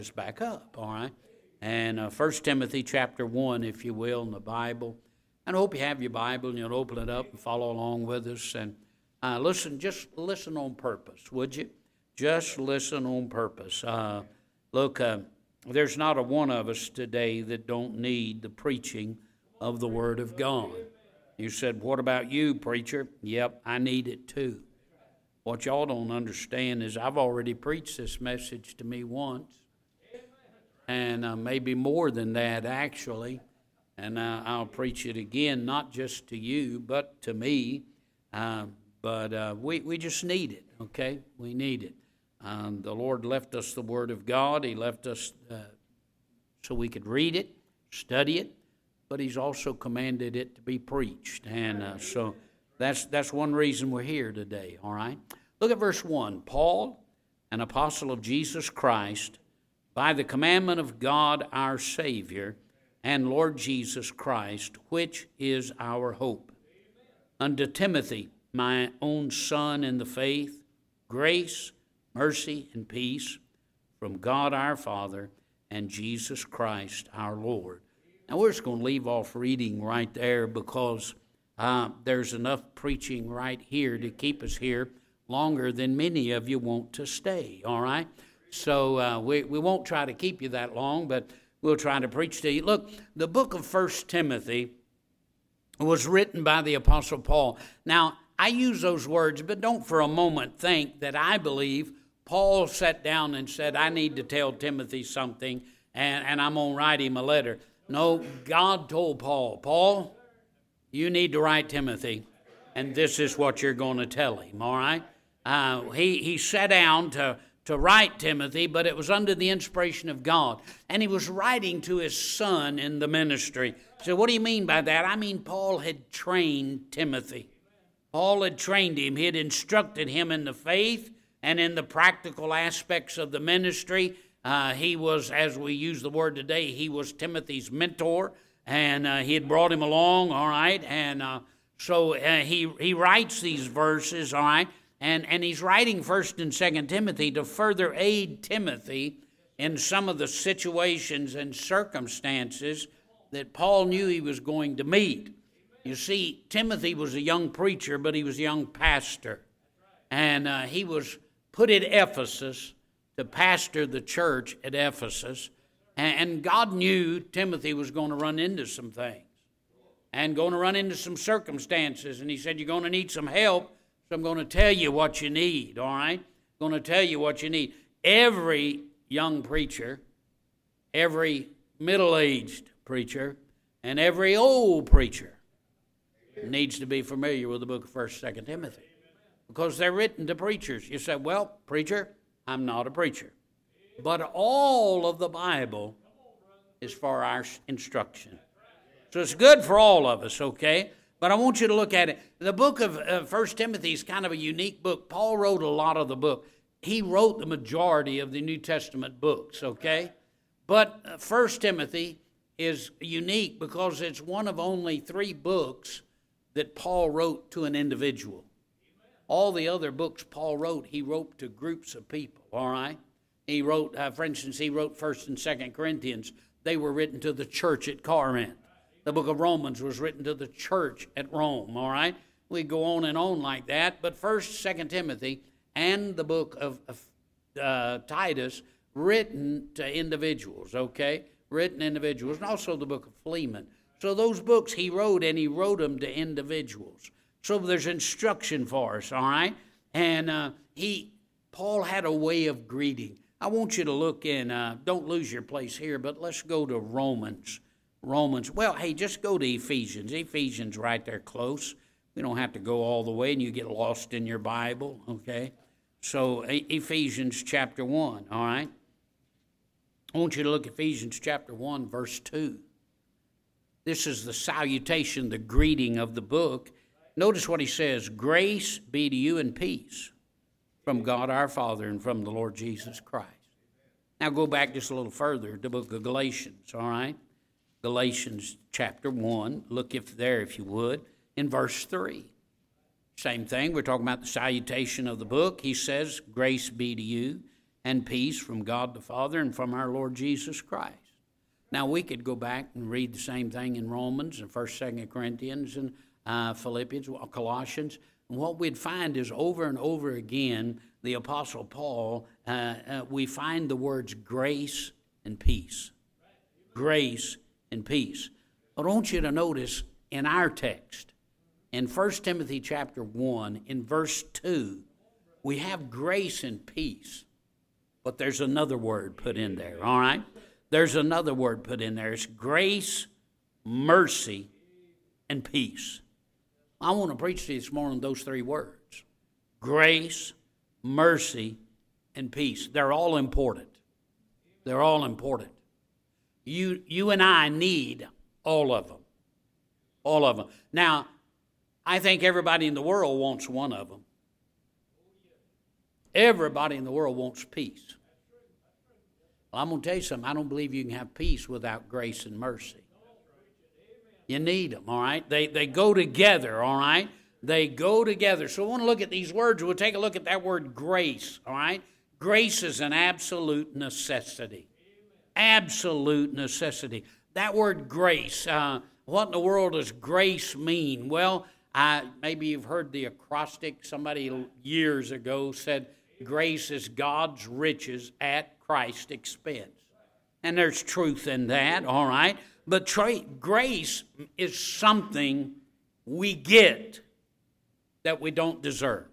Just back up, all right? And 1 Timothy chapter 1, if you will, in the Bible. And I hope you have your Bible and you'll open it up and follow along with us. And just listen on purpose, would you? Just listen on purpose. Look, there's not a one of us today that don't need the preaching of the Word of God. You said, what about you, preacher? Yep, I need it too. What y'all don't understand is I've already preached this message to me once, and maybe more than that, actually. And I'll preach it again, not just to you, but to me. But we just need it, okay? We need it. The Lord left us the Word of God. He left us so we could read it, study it, but He's also commanded it to be preached. And so that's one reason we're here today, all right? Look at verse 1. Paul, an apostle of Jesus Christ, by the commandment of God our Savior and Lord Jesus Christ, which is our hope. Unto Timothy, my own son in the faith, grace, mercy, and peace from God our Father and Jesus Christ our Lord. Now we're just going to leave off reading right there because there's enough preaching right here to keep us here longer than many of you want to stay, all right? So we won't try to keep you that long, but we'll try to preach to you. Look, the book of 1 Timothy was written by the Apostle Paul. Now, I use those words, but don't for a moment think that I believe Paul sat down and said, I need to tell Timothy something, and I'm going to write him a letter. No, God told Paul, Paul, you need to write Timothy, and this is what you're going to tell him, all right? He sat down to write Timothy, but it was under the inspiration of God. And he was writing to his son in the ministry. So what do you mean by that? I mean, Paul had trained Timothy. Paul had trained him. He had instructed him in the faith and in the practical aspects of the ministry. He was, as we use the word today, he was Timothy's mentor, and he had brought him along, all right? And so he writes these verses, all right? And he's writing 1 and 2 Timothy to further aid Timothy in some of the situations and circumstances that Paul knew he was going to meet. You see, Timothy was a young preacher, but he was a young pastor. And he was put at Ephesus to pastor the church at Ephesus. And God knew Timothy was going to run into some things and going to run into some circumstances. And he said, you're going to need some help. So I'm going to tell you what you need, all right? I'm going to tell you what you need. Every young preacher, every middle-aged preacher, and every old preacher needs to be familiar with the book of 1st, 2nd Timothy because they're written to preachers. You say, well, preacher, I'm not a preacher. But all of the Bible is for our instruction. So it's good for all of us, okay? But I want you to look at it. The book of 1 Timothy is kind of a unique book. Paul wrote a lot of the book. He wrote the majority of the New Testament books, okay? But 1 Timothy is unique because it's one of only 3 books that Paul wrote to an individual. All the other books Paul wrote, he wrote to groups of people, all right? He wrote, for instance, he wrote 1st and 2nd Corinthians. They were written to the church at Corinth. The book of Romans was written to the church at Rome, all right? We go on and on like that. But 1st, 2nd Timothy, and the book of Titus, written to individuals, okay? Written individuals, and also the book of Philemon. So those books he wrote, and he wrote them to individuals. So there's instruction for us, all right? And Paul had a way of greeting. I want you to look in, don't lose your place here, but let's go to Romans. Well, hey, just go to Ephesians. Ephesians right there close. We don't have to go all the way and you get lost in your Bible, okay? So Ephesians chapter 1, all right? I want you to look at Ephesians chapter 1, verse 2. This is the salutation, the greeting of the book. Notice what he says, grace be to you and peace from God our Father and from the Lord Jesus Christ. Now go back just a little further to the book of Galatians, all right? Galatians chapter 1, look if you would, in verse 3. Same thing, we're talking about the salutation of the book. He says, grace be to you and peace from God the Father and from our Lord Jesus Christ. Now, we could go back and read the same thing in Romans and 1st, 2nd Corinthians and Philippians, Colossians. And what we'd find is over and over again, the Apostle Paul, we find the words grace and peace. Grace and peace. But I want you to notice in our text, in 1 Timothy chapter 1, in verse 2, we have grace and peace. But there's another word put in there, all right? There's another word put in there. It's grace, mercy, and peace. I want to preach to you this morning those three words. Grace, mercy, and peace. They're all important. They're all important. You and I need all of them. All of them. Now, I think everybody in the world wants one of them. Everybody in the world wants peace. Well, I'm going to tell you something. I don't believe you can have peace without grace and mercy. You need them, all right? They go together, all right? They go together. So I want to look at these words. We'll take a look at that word grace, all right? Grace is an absolute necessity. Absolute necessity. That word grace, what in the world does grace mean? Well, maybe you've heard the acrostic. Somebody years ago said, grace is God's riches at Christ's expense. And there's truth in that, all right? But grace is something we get that we don't deserve.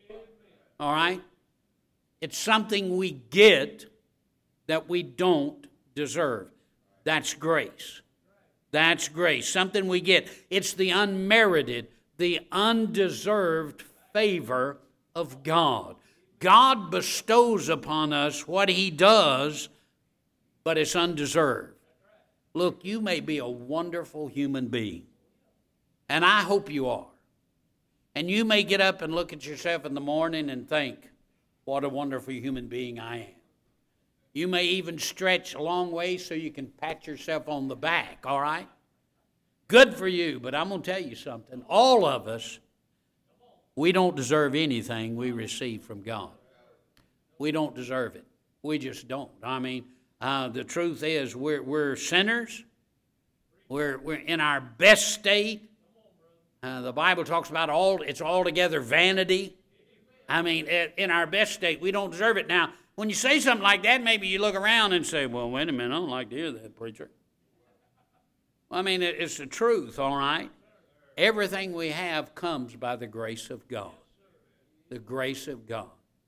All right? It's something we get that we don't deserve. That's grace. That's grace. Something we get. It's the unmerited, the undeserved favor of God. God bestows upon us what He does, but it's undeserved. Look, you may be a wonderful human being, and I hope you are. And you may get up and look at yourself in the morning and think, what a wonderful human being I am. You may even stretch a long way so you can pat yourself on the back, all right? Good for you, but I'm going to tell you something. All of us, we don't deserve anything we receive from God. We don't deserve it. We just don't. I mean, the truth is we're sinners. We're in our best state. The Bible talks about it's altogether vanity. I mean, in our best state, we don't deserve it. Now, when you say something like that, maybe you look around and say, well, wait a minute, I don't like to hear that, preacher. Well, I mean, it's the truth, all right? Everything we have comes by the grace of God. The grace of God.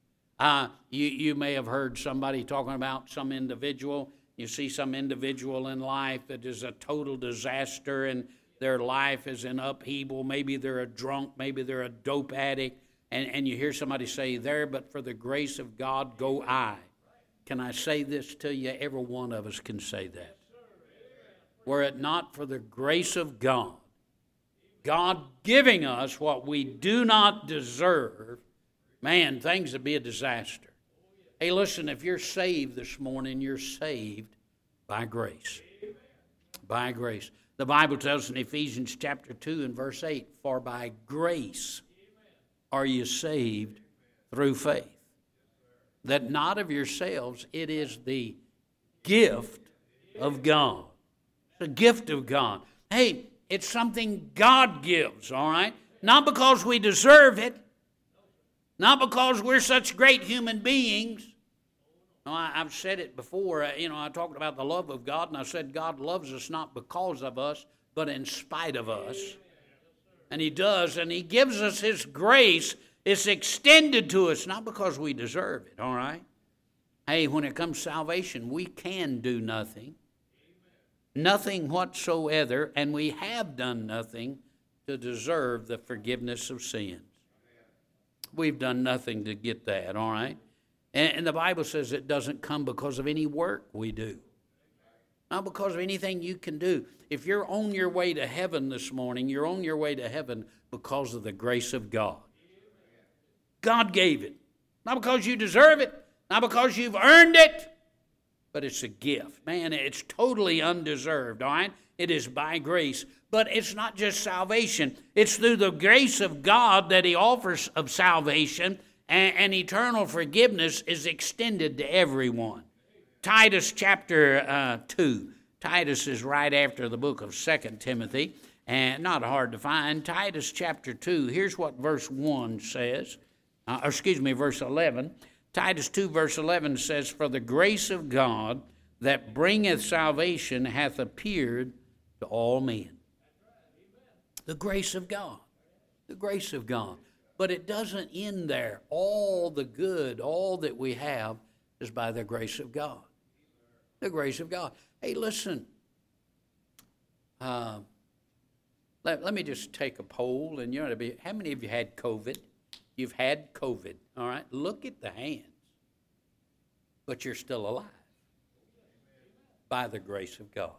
You may have heard somebody talking about some individual. You see some individual in life that is a total disaster and their life is in upheaval. Maybe they're a drunk, maybe they're a dope addict. And you hear somebody say, there, but for the grace of God go I. Can I say this to you? Every one of us can say that. Were it not for the grace of God, God giving us what we do not deserve, man, things would be a disaster. Hey, listen, if you're saved this morning, you're saved by grace. By grace. The Bible tells us in Ephesians chapter 2 and verse 8, for by grace are you saved through faith. That not of yourselves, it is the gift of God. It's a gift of God. Hey, it's something God gives, all right? Not because we deserve it. Not because we're such great human beings. No, I've said it before. I talked about the love of God, and I said God loves us not because of us, but in spite of us. And He does, and He gives us His grace. It's extended to us, not because we deserve it, all right? Hey, when it comes to salvation, we can do nothing. Nothing whatsoever, and we have done nothing to deserve the forgiveness of sins. We've done nothing to get that, all right? And the Bible says it doesn't come because of any work we do. Not because of anything you can do. If you're on your way to heaven this morning, you're on your way to heaven because of the grace of God. God gave it. Not because you deserve it, not because you've earned it, but it's a gift. Man, it's totally undeserved, all right? It is by grace. But it's not just salvation. It's through the grace of God that He offers of salvation and eternal forgiveness is extended to everyone. Titus chapter 2. Titus is right after the book of 2 Timothy, and not hard to find. Titus chapter 2, here's what verse 1 says. Verse 11. Titus 2 verse 11 says, "For the grace of God that bringeth salvation hath appeared to all men." The grace of God. The grace of God. But it doesn't end there. All the good, all that we have is by the grace of God. The grace of God. Hey, listen. Let me just take a poll, and how many of you had COVID? You've had COVID, all right? Look at the hands. But you're still alive. By the grace of God.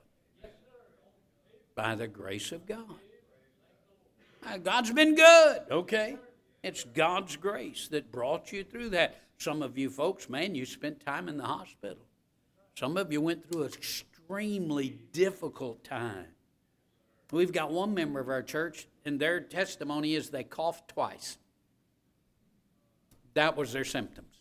By the grace of God. God's been good, okay? It's God's grace that brought you through that. Some of you folks, man, you spent time in the hospital. Some of you went through an extremely difficult time. We've got one member of our church, and their testimony is they coughed twice. That was their symptoms.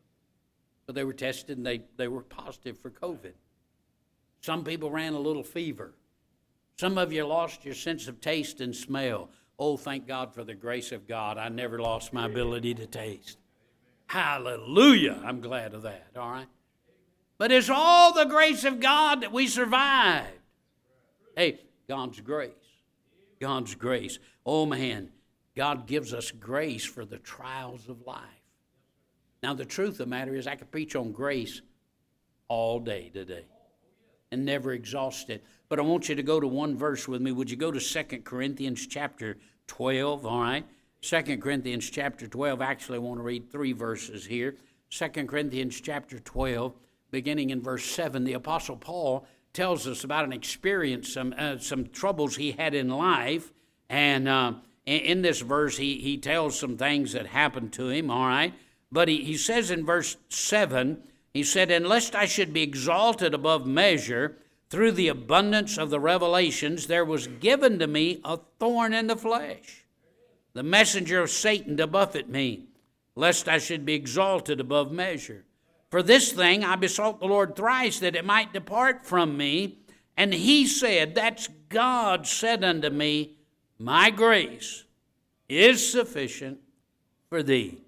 But they were tested, and they were positive for COVID. Some people ran a little fever. Some of you lost your sense of taste and smell. Oh, thank God for the grace of God. I never lost my ability to taste. Hallelujah. I'm glad of that, all right? But it's all the grace of God that we survived. Hey, God's grace. God's grace. Oh, man, God gives us grace for the trials of life. Now, the truth of the matter is I could preach on grace all day today and never exhaust it. But I want you to go to one verse with me. Would you go to 2 Corinthians chapter 12, all right? 2 Corinthians chapter 12. Actually, I want to read 3 verses here. 2 Corinthians chapter 12, beginning in verse 7. The Apostle Paul tells us about an experience, some troubles he had in life. And in this verse, he tells some things that happened to him, all right? But he says in verse 7, he said, "And lest I should be exalted above measure, through the abundance of the revelations, there was given to me a thorn in the flesh, the messenger of Satan to buffet me, lest I should be exalted above measure. For this thing I besought the Lord thrice, that it might depart from me. And he said," that's God said unto me, "My grace is sufficient for thee."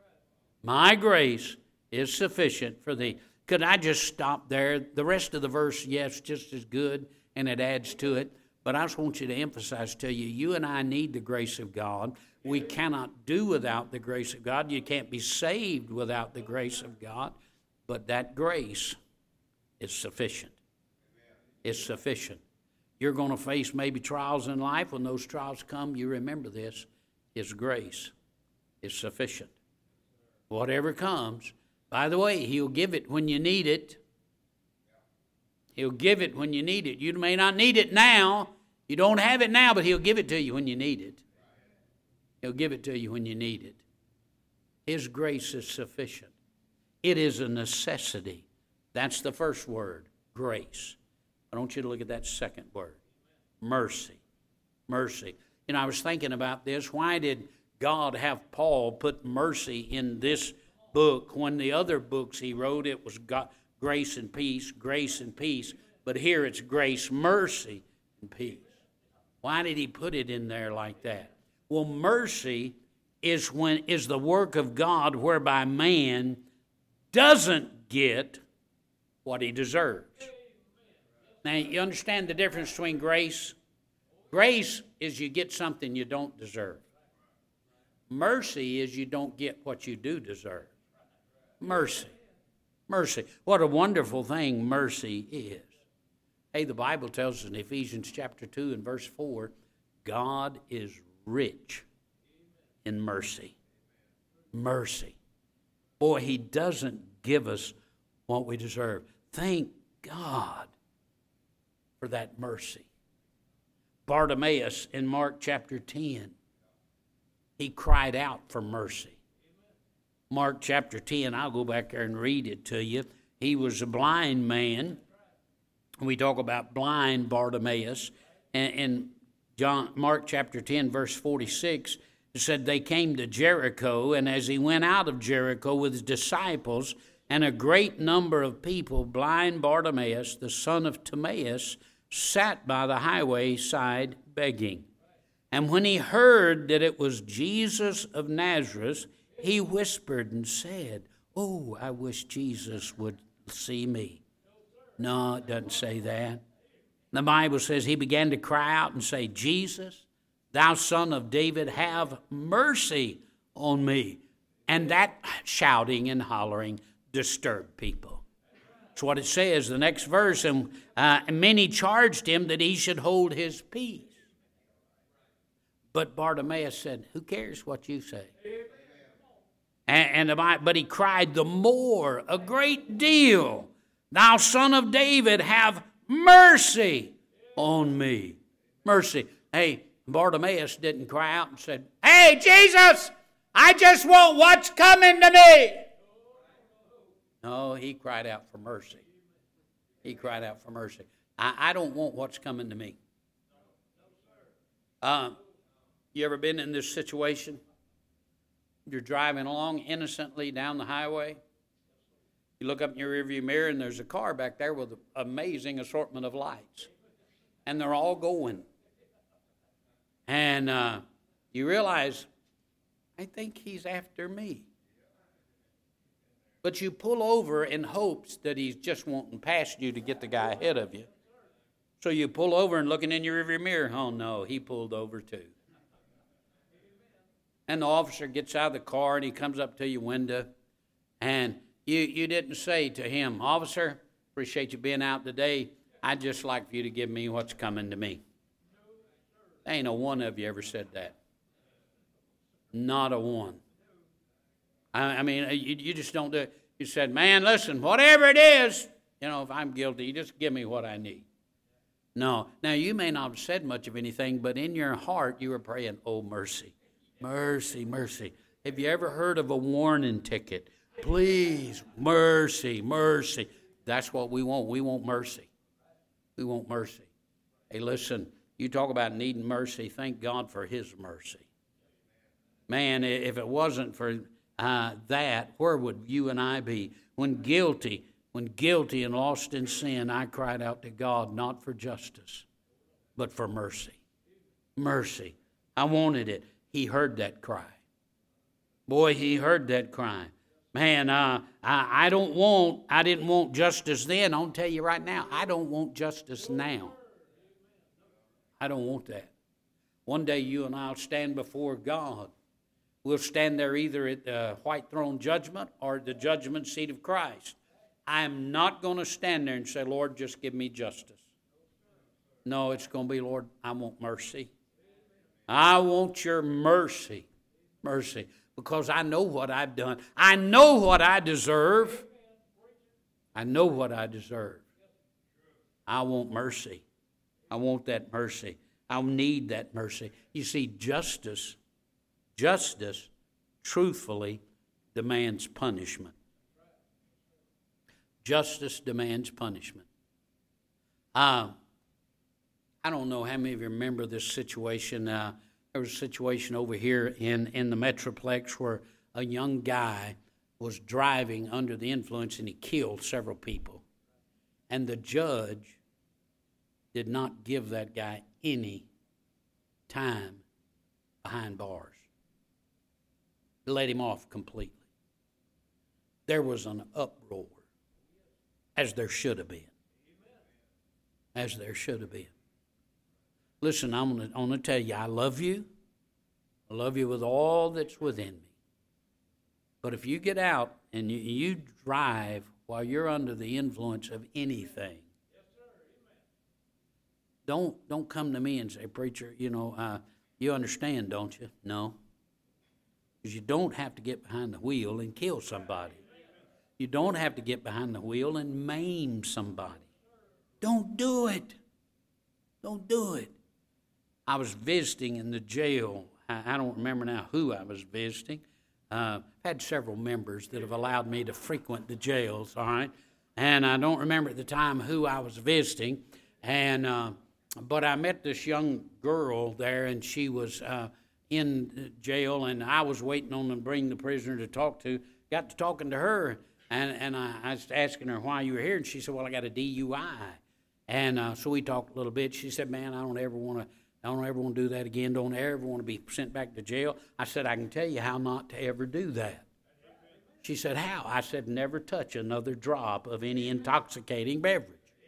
My grace is sufficient for thee. Could I just stop there? The rest of the verse, yes, just as good, and it adds to it. But I just want you to emphasize to you, you and I need the grace of God. We cannot do without the grace of God. You can't be saved without the grace of God. But that grace is sufficient. It's sufficient. You're going to face maybe trials in life. When those trials come, you remember this. His grace is sufficient. Whatever comes. By the way, he'll give it when you need it. He'll give it when you need it. You may not need it now. You don't have it now, but he'll give it to you when you need it. He'll give it to you when you need it. His grace is sufficient. It is a necessity. That's the first word, grace. I want you to look at that second word, mercy. Mercy. You know, I was thinking about this. Why did God have Paul put mercy in this book when the other books he wrote, it was God, grace and peace, but here it's grace, mercy, and peace. Why did he put it in there like that? Well, mercy is the work of God whereby man doesn't get what he deserves. Now, you understand the difference between grace? Grace is you get something you don't deserve. Mercy is you don't get what you do deserve. Mercy. Mercy. What a wonderful thing mercy is. Hey, the Bible tells us in Ephesians chapter 2 and verse 4, God is rich in mercy. Mercy. Boy, he doesn't give us what we deserve. Thank God for that mercy. Bartimaeus in Mark chapter 10, he cried out for mercy. Mark chapter 10, I'll go back there and read it to you. He was a blind man. We talk about blind Bartimaeus. And Mark chapter 10, verse 46, It said they came to Jericho, and as he went out of Jericho with his disciples and a great number of people, blind Bartimaeus, the son of Timaeus, sat by the highway side begging. And when he heard that it was Jesus of Nazareth, he whispered and said, "Oh, I wish Jesus would see me." No, it doesn't say that. The Bible says he began to cry out and say, "Jesus, thou son of David, have mercy on me." And that shouting and hollering disturbed people. That's what it says, the next verse. And many charged him that he should hold his peace. But Bartimaeus said, "Who cares what you say?" But he cried the more, a great deal, "Thou son of David, have mercy on me." Mercy. Hey, Bartimaeus didn't cry out and said, "Hey, Jesus, I just want what's coming to me." No, he cried out for mercy. He cried out for mercy. I don't want what's coming to me. You ever been in this situation? You're driving along innocently down the highway. You look up in your rearview mirror and there's a car back there with an amazing assortment of lights. And they're all going. And you realize, I think he's after me. But you pull over in hopes that he's just wanting past you to get the guy ahead of you. So you pull over and looking in your rearview mirror, oh no, he pulled over too. And the officer gets out of the car and he comes up to your window. And you didn't say to him, "Officer, appreciate you being out today. I'd just like for you to give me what's coming to me." Ain't a one of you ever said that. Not a one. I mean, you just don't do it. You said, "Man, listen, whatever it is, if I'm guilty, you just give me what I need." No. Now, you may not have said much of anything, but in your heart, you were praying, "Oh, mercy, mercy, mercy." Have you ever heard of a warning ticket? Please, mercy, mercy. That's what we want. We want mercy. We want mercy. Hey, listen, you talk about needing mercy. Thank God for his mercy. Man, if it wasn't for that, where would you and I be? When guilty and lost in sin, I cried out to God, not for justice, but for mercy. Mercy. I wanted it. He heard that cry. Boy, he heard that cry. Man, I didn't want justice then. I'll tell you right now, I don't want justice now. I don't want that. One day you and I will stand before God. We'll stand there either at the white throne judgment or at the judgment seat of Christ. I am not going to stand there and say, "Lord, just give me justice." No, it's going to be, "Lord, I want mercy. I want your mercy." Mercy. Because I know what I've done. I know what I deserve. I know what I deserve. I want mercy. I want that mercy. I need that mercy. You see, justice truthfully demands punishment. Justice demands punishment. I don't know how many of you remember this situation. There was a situation over here in the Metroplex where a young guy was driving under the influence and he killed several people. And the judge did not give that guy any time behind bars. He let him off completely. There was an uproar, as there should have been. As there should have been. Listen, I'm going to tell you, I love you. I love you with all that's within me. But if you get out and you drive while you're under the influence of anything, don't come to me and say, "Preacher, you understand, don't you?" No. Because you don't have to get behind the wheel and kill somebody. You don't have to get behind the wheel and maim somebody. Don't do it. Don't do it. I was visiting in the jail. I don't remember now who I was visiting. I've had several members that have allowed me to frequent the jails, all right? And I don't remember at the time who I was visiting. But I met this young girl there, and she was in jail, and I was waiting on them to bring the prisoner to talk to. Got to talking to her, and I was asking her why you were here, and she said, well, I got a DUI. And so we talked a little bit. She said, man, I don't ever want to do that again. Don't ever want to be sent back to jail. I said, I can tell you how not to ever do that. She said, how? I said, never touch another drop of any intoxicating beverage.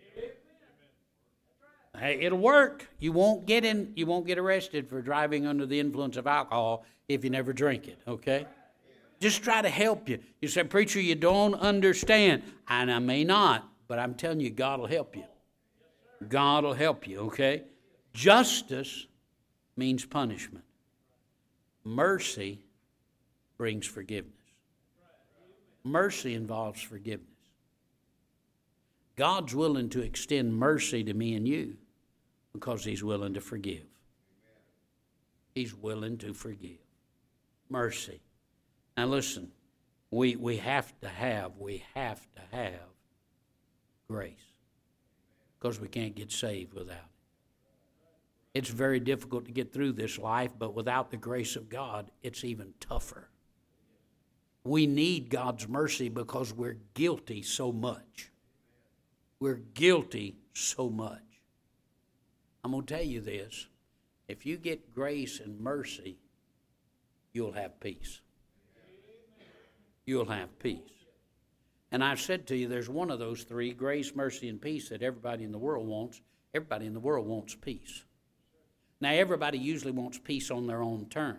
Hey, it'll work. You won't get arrested for driving under the influence of alcohol if you never drink it, okay? Just try to help you. You say, preacher, you don't understand. And I may not, but I'm telling you, God will help you. God will help you, okay? Justice means punishment. Mercy brings forgiveness. Mercy involves forgiveness. God's willing to extend mercy to me and you because He's willing to forgive. He's willing to forgive. Mercy. Now listen, we have to have grace because we can't get saved without it. It's very difficult to get through this life, but without the grace of God, it's even tougher. We need God's mercy because we're guilty so much. We're guilty so much. I'm going to tell you this. If you get grace and mercy, you'll have peace. You'll have peace. And I've said to you, there's one of those three, grace, mercy, and peace, that everybody in the world wants. Everybody in the world wants peace. Now, everybody usually wants peace on their own terms.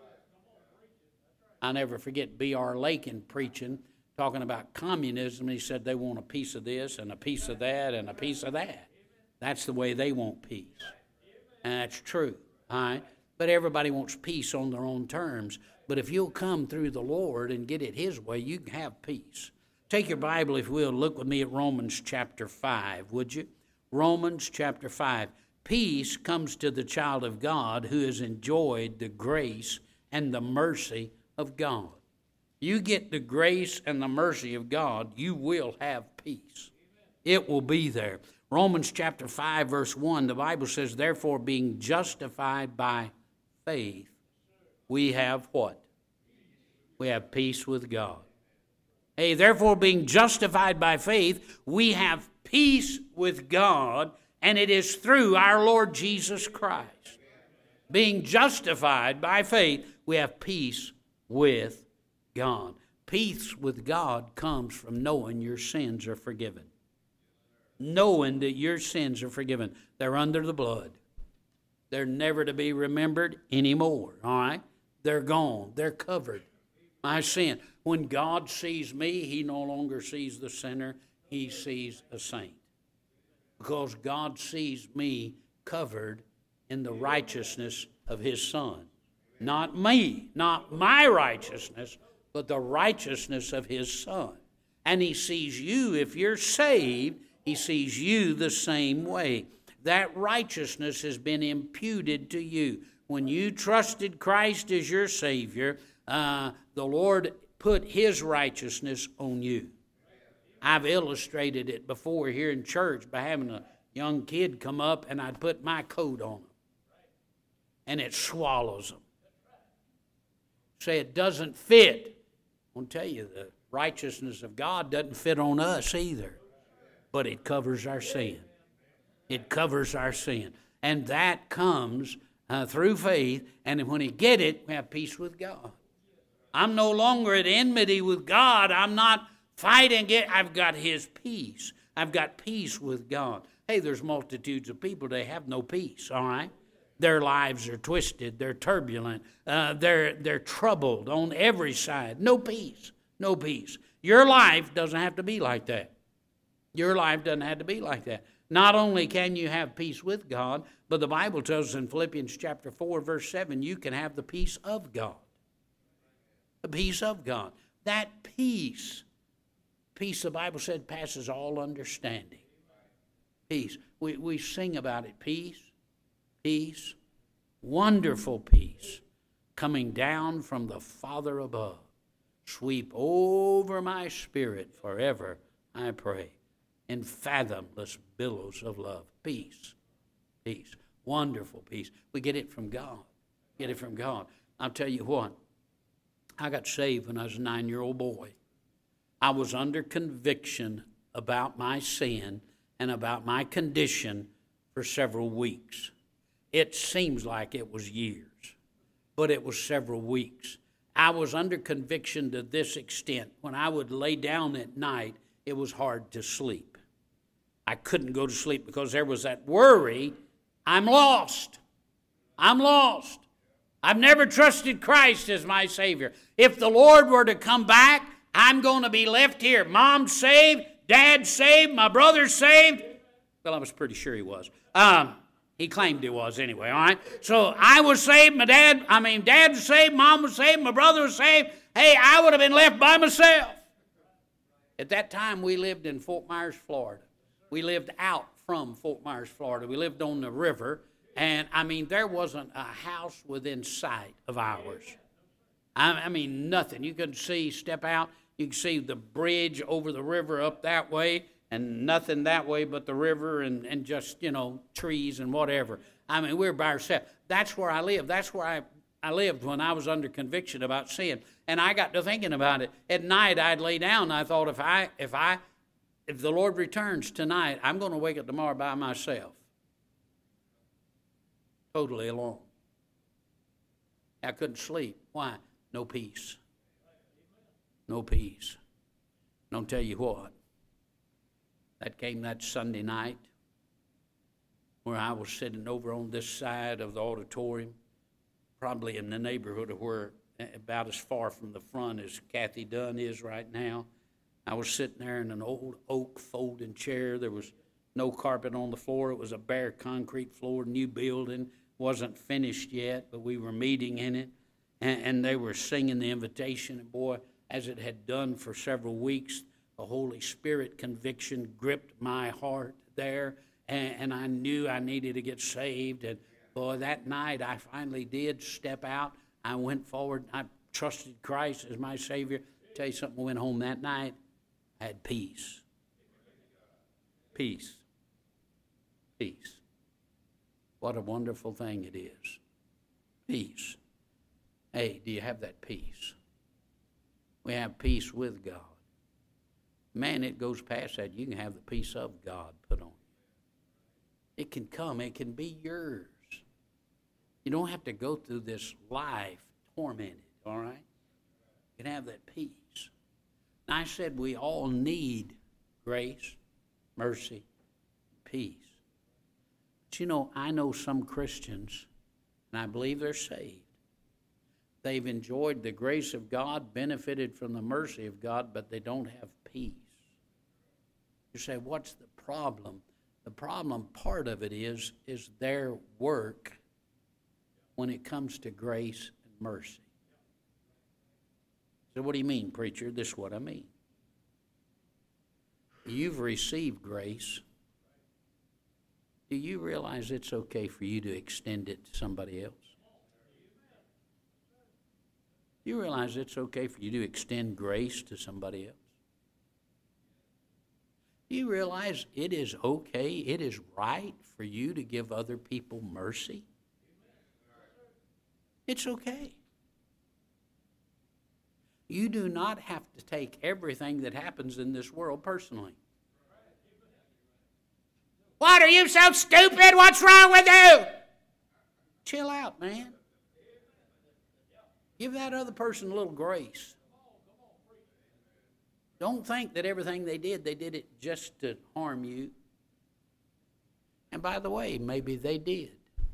I'll never forget B.R. Lakin preaching, talking about communism. He said they want a piece of this and a piece of that and a piece of that. That's the way they want peace. And that's true. All right? But everybody wants peace on their own terms. But if you'll come through the Lord and get it His way, you can have peace. Take your Bible, if you will. Look with me at Romans chapter 5, would you? Romans chapter 5. Peace comes to the child of God who has enjoyed the grace and the mercy of God. You get the grace and the mercy of God, you will have peace. It will be there. Romans chapter 5, verse 1, the Bible says, therefore, being justified by faith, we have what? We have peace with God. Hey, therefore, being justified by faith, we have peace with God, and it is through our Lord Jesus Christ. Being justified by faith, we have peace with God. Peace with God comes from knowing your sins are forgiven. Knowing that your sins are forgiven. They're under the blood. They're never to be remembered anymore, all right? They're gone. They're covered. My sin. When God sees me, He no longer sees the sinner. He sees a saint. Because God sees me covered in the righteousness of His Son. Not me, not my righteousness, but the righteousness of His Son. And He sees you, if you're saved, He sees you the same way. That righteousness has been imputed to you. When you trusted Christ as your Savior, the Lord put His righteousness on you. I've illustrated it before here in church by having a young kid come up and I'd put my coat on them. And it swallows them. Say it doesn't fit. I want to tell you, the righteousness of God doesn't fit on us either. But it covers our sin. It covers our sin. And that comes through faith. And when we get it, we have peace with God. I'm no longer at enmity with God. I'm not fighting it. I've got His peace. I've got peace with God. Hey, there's multitudes of people, they have no peace, all right? Their lives are twisted. They're turbulent. They're troubled on every side. No peace. No peace. Your life doesn't have to be like that. Your life doesn't have to be like that. Not only can you have peace with God, but the Bible tells us in Philippians chapter 4, verse 7, you can have the peace of God. The peace of God. That peace, the Bible said, passes all understanding. Peace. We sing about it. Peace. Peace, wonderful peace, coming down from the Father above. Sweep over my spirit forever, I pray, in fathomless billows of love. Peace, peace, wonderful peace. We get it from God. Get it from God. I'll tell you what. I got saved when I was a 9-year-old boy. I was under conviction about my sin and about my condition for several weeks. It seems like it was years, but it was several weeks. I was under conviction to this extent. When I would lay down at night, it was hard to sleep. I couldn't go to sleep because there was that worry, I'm lost. I'm lost. I've never trusted Christ as my Savior. If the Lord were to come back, I'm going to be left here. Mom's saved, Dad's saved, my brother's saved. Well, I was pretty sure he was. He claimed he was anyway, all right? So I was saved, Dad was saved, Mom was saved, my brother was saved. Hey, I would have been left by myself. At that time, we lived in Fort Myers, Florida. We lived out from Fort Myers, Florida. We lived on the river, and, there wasn't a house within sight of ours. Nothing. You could step out, you could see the bridge over the river up that way, and nothing that way but the river and just, trees and whatever. We were by ourselves. That's where I lived. That's where I lived when I was under conviction about sin. And I got to thinking about it. At night, I'd lay down, and I thought, if the Lord returns tonight, I'm going to wake up tomorrow by myself. Totally alone. I couldn't sleep. Why? No peace. No peace. And I'll tell you what. That came that Sunday night where I was sitting over on this side of the auditorium, probably in the neighborhood of where, about as far from the front as Kathy Dunn is right now. I was sitting there in an old oak folding chair. There was no carpet on the floor. It was a bare concrete floor, new building. Wasn't finished yet, but we were meeting in it. And they were singing the invitation. And boy, as it had done for several weeks, the Holy Spirit conviction gripped my heart there. And I knew I needed to get saved. And boy, that night I finally did step out. I went forward. I trusted Christ as my Savior. Tell you something, I went home that night. I had peace. Peace. Peace. What a wonderful thing it is. Peace. Hey, do you have that peace? We have peace with God. Man, it goes past that. You can have the peace of God put on you. It can come. It can be yours. You don't have to go through this life tormented, all right? You can have that peace. Now, I said we all need grace, mercy, peace. But I know some Christians, and I believe they're saved. They've enjoyed the grace of God, benefited from the mercy of God, but they don't have peace. You say, what's the problem? The problem, part of it is their work when it comes to grace and mercy. So what do you mean, preacher? This is what I mean. You've received grace. Do you realize it's okay for you to extend it to somebody else? Do you realize it's okay for you to extend grace to somebody else? Do you realize it is okay, it is right for you to give other people mercy? It's okay. You do not have to take everything that happens in this world personally. What, are you so stupid? What's wrong with you? Chill out, man. Give that other person a little grace. Don't think that everything they did it just to harm you. And by the way, maybe they did.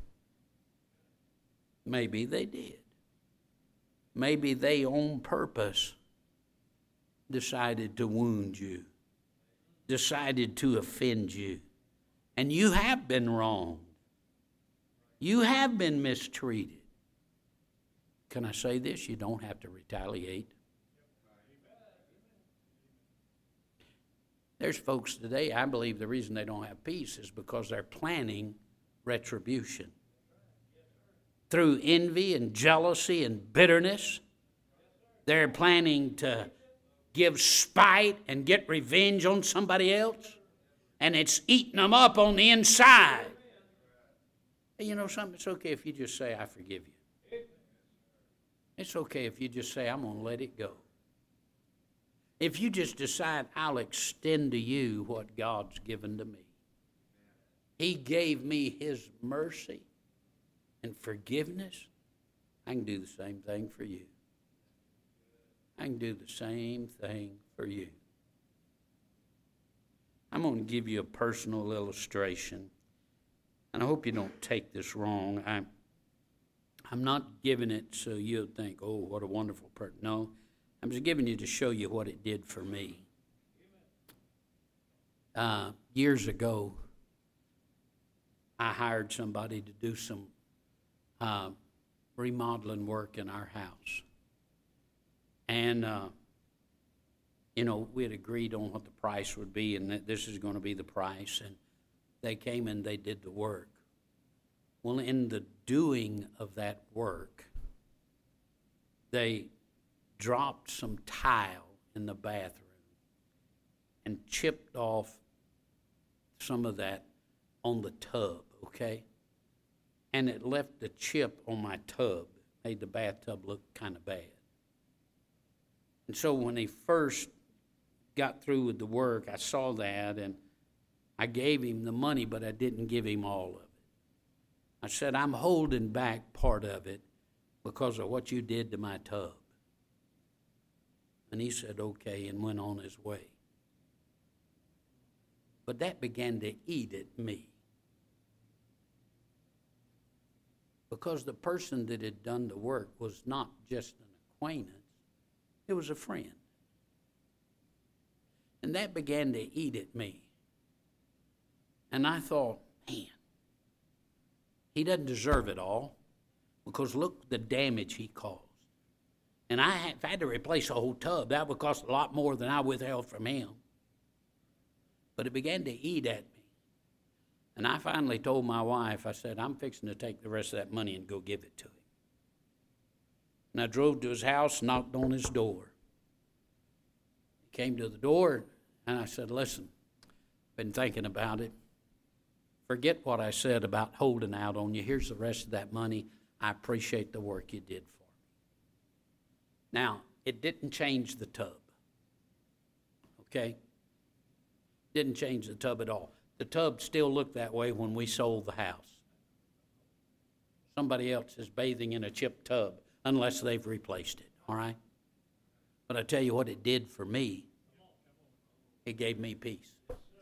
Maybe they did. Maybe they on purpose decided to wound you, decided to offend you. And you have been wronged. You have been mistreated. Can I say this? You don't have to retaliate. There's folks today, I believe the reason they don't have peace is because they're planning retribution. Through envy and jealousy and bitterness, they're planning to give spite and get revenge on somebody else. And it's eating them up on the inside. Hey, you know something? It's okay if you just say, I forgive you. It's okay if you just say, I'm going to let it go. If you just decide, I'll extend to you what God's given to me. He gave me His mercy and forgiveness. I can do the same thing for you. I can do the same thing for you. I'm going to give you a personal illustration, and I hope you don't take this wrong. I'm not giving it so you'll think, oh, what a wonderful person. No, I'm just giving you to show you what it did for me. Years ago, I hired somebody to do some remodeling work in our house. And, we had agreed on what the price would be, and that this is going to be the price. And they came and they did the work. Well, in the doing of that work, they dropped some tile in the bathroom and chipped off some of that on the tub, okay? And it left the chip on my tub, made the bathtub look kind of bad. And so when he first got through with the work, I saw that, and I gave him the money, but I didn't give him all of it. I said, I'm holding back part of it because of what you did to my tub. And he said, okay, and went on his way. But that began to eat at me. Because the person that had done the work was not just an acquaintance, it was a friend. And that began to eat at me. And I thought, man, he doesn't deserve it all, because look the damage he caused. And if I had to replace a whole tub, that would cost a lot more than I withheld from him. But it began to eat at me. And I finally told my wife, I said, I'm fixing to take the rest of that money and go give it to him. And I drove to his house, knocked on his door. He came to the door, and I said, listen, I've been thinking about it. Forget what I said about holding out on you. Here's the rest of that money. I appreciate the work you did for me. Now, it didn't change the tub, okay? Didn't change the tub at all. The tub still looked that way when we sold the house. Somebody else is bathing in a chipped tub unless they've replaced it, all right? But I tell you what it did for me. It gave me peace.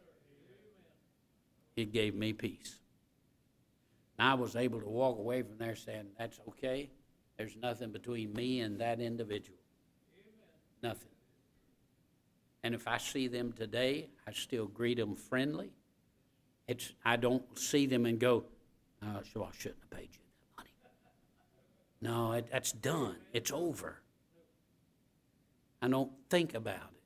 It gave me peace. And I was able to walk away from there saying, that's okay. There's nothing between me and that individual. Nothing. And if I see them today, I still greet them friendly. I don't see them and go, so I shouldn't have paid you that money. No, that's done. It's over. I don't think about it.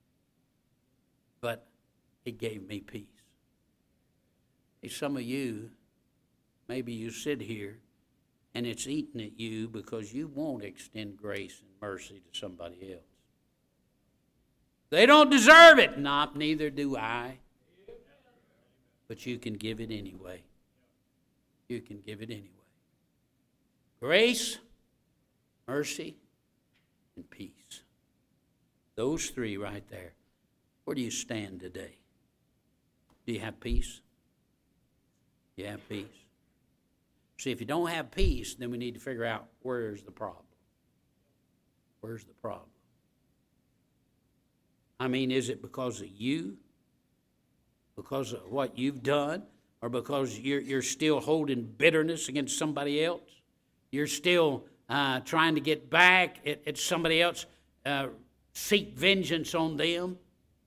But it gave me peace. Hey, some of you, maybe you sit here and it's eating at you because you won't extend grace and mercy to somebody else. They don't deserve it. Neither do I. But you can give it anyway. You can give it anyway. Grace, mercy, and peace. Those three right there. Where do you stand today? Do you have peace? You have peace? See, if you don't have peace, then we need to figure out where's the problem. Where's the problem? I mean, is it because of you? Because of what you've done? Or because you're still holding bitterness against somebody else? You're still trying to get back at somebody else, seek vengeance on them?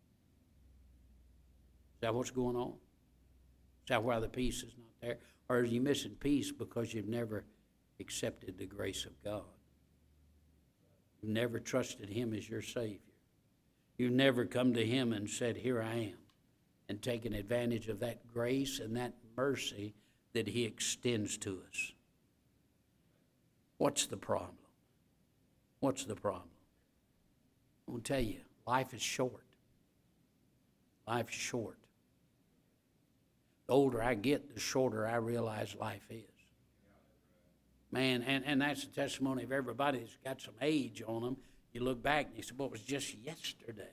Is that what's going on? Is that why the peace is not there? Or are you missing peace because you've never accepted the grace of God? You've never trusted Him as your Savior. You've never come to Him and said, here I am, and taken advantage of that grace and that mercy that He extends to us. What's the problem? What's the problem? I'm going to tell you, life is short. Life is short. The older I get, the shorter I realize life is. Man, and that's the testimony of everybody that's got some age on them. You look back and you say, well, it was just yesterday.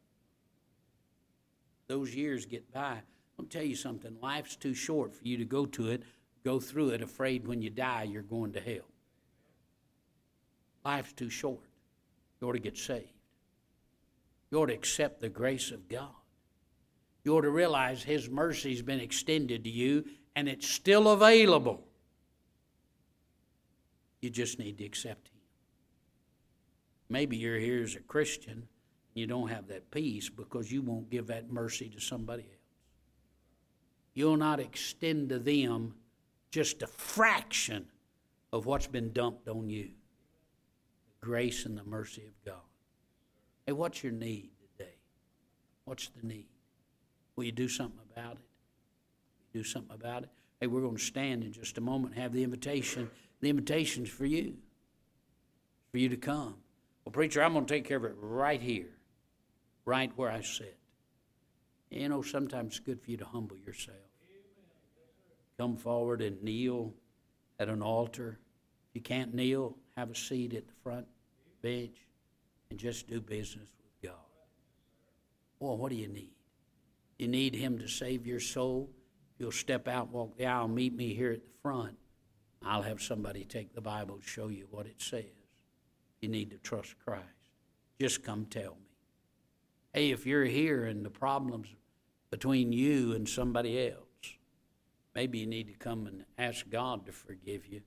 Those years get by. I'll tell you something. Life's too short for you to go through it, afraid when you die you're going to hell. Life's too short. You ought to get saved. You ought to accept the grace of God. You ought to realize His mercy's been extended to you, and it's still available. You just need to accept Him. Maybe you're here as a Christian, and you don't have that peace because you won't give that mercy to somebody else. You'll not extend to them just a fraction of what's been dumped on you. The grace and the mercy of God. Hey, what's your need today? What's the need? Will you do something about it? Do something about it? Hey, we're going to stand in just a moment and have the invitation. The invitation's for you. For you to come. Well, preacher, I'm going to take care of it right here. Right where I sit. You know, sometimes it's good for you to humble yourself. Come forward and kneel at an altar. If you can't kneel, have a seat at the front bench and just do business with God. Boy, what do you need? You need Him to save your soul. You'll step out, walk the aisle, meet me here at the front. I'll have somebody take the Bible to show you what it says. You need to trust Christ. Just come tell me. Hey, if you're here and the problem's between you and somebody else, maybe you need to come and ask God to forgive you.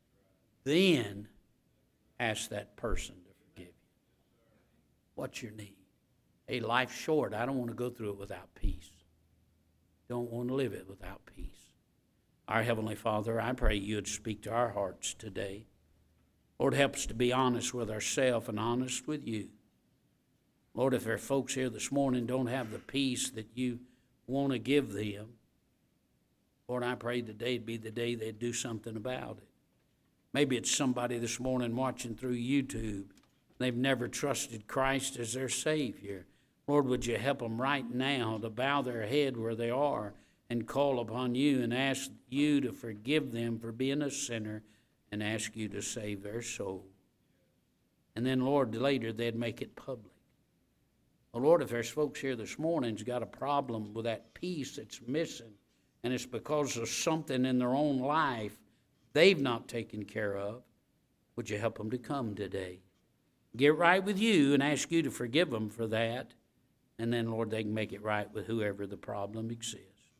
Then ask that person to forgive you. What's your need? Hey, life's short. I don't want to go through it without peace. Don't want to live it without peace. Our Heavenly Father, I pray you would speak to our hearts today. Lord, help us to be honest with ourselves and honest with you. Lord, if there are folks here this morning don't have the peace that you want to give them, Lord, I pray today would be the day they'd do something about it. Maybe it's somebody this morning watching through YouTube. They've never trusted Christ as their Savior. Lord, would you help them right now to bow their head where they are and call upon you and ask you to forgive them for being a sinner and ask you to save their soul. And then, Lord, later they'd make it public. Well, Lord, if there's folks here this morning who's got a problem with that peace that's missing, and it's because of something in their own life they've not taken care of, would you help them to come today? Get right with you and ask you to forgive them for that. And then, Lord, they can make it right with whoever the problem exists.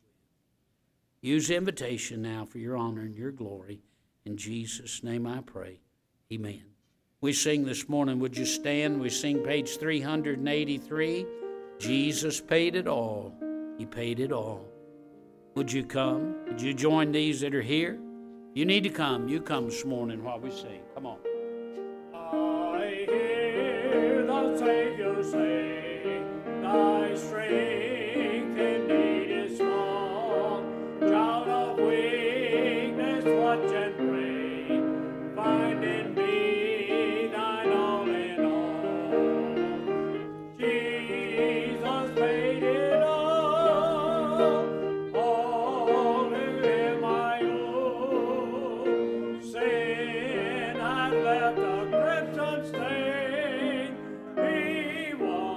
Use the invitation now for your honor and your glory. In Jesus' name I pray. Amen. We sing this morning. Would you stand? We sing page 383. Jesus paid it all. He paid it all. Would you come? Would you join these that are here? You need to come. You come this morning while we sing. Come on. I hear the Savior say, thy strength indeed is strong. Child of weakness, watch and pray. Find in me thine all in all. Jesus paid it all. All to him I owe. Sin had left a crimson stain. He was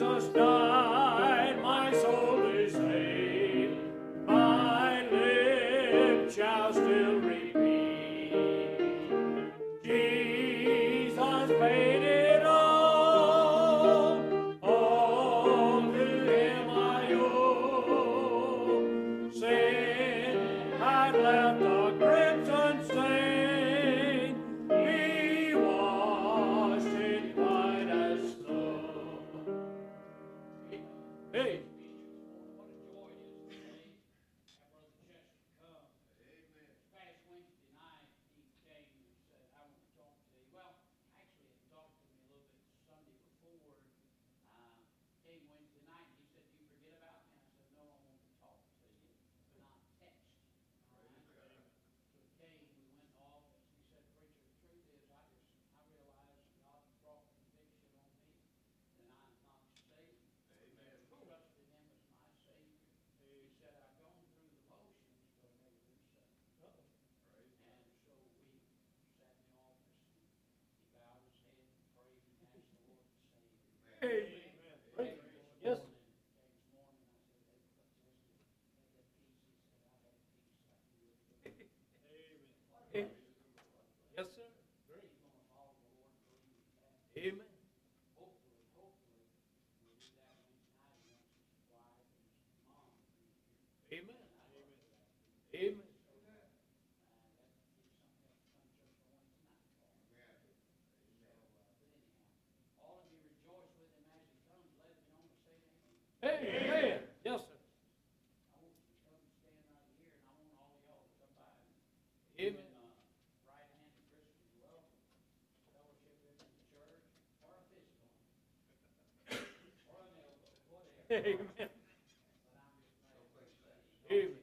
Jesus died, my soul is saved. My lips shall still repeat, Jesus paid it all to Him I owe. Sin had left a crimson stain, He washed it white as snow. Hey. Yes. Yes, sir. Amen. Amen. Amen. Amen. Yes, sir. Amen. Amen. Amen.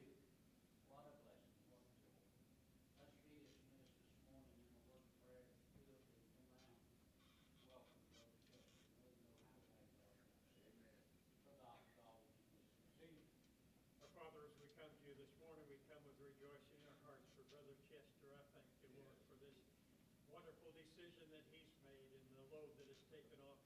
Our Father, as we come to you this morning, we come with rejoicing in our hearts for Brother Chester. I thank you, Lord, for this wonderful decision that he's made and the load that is taken off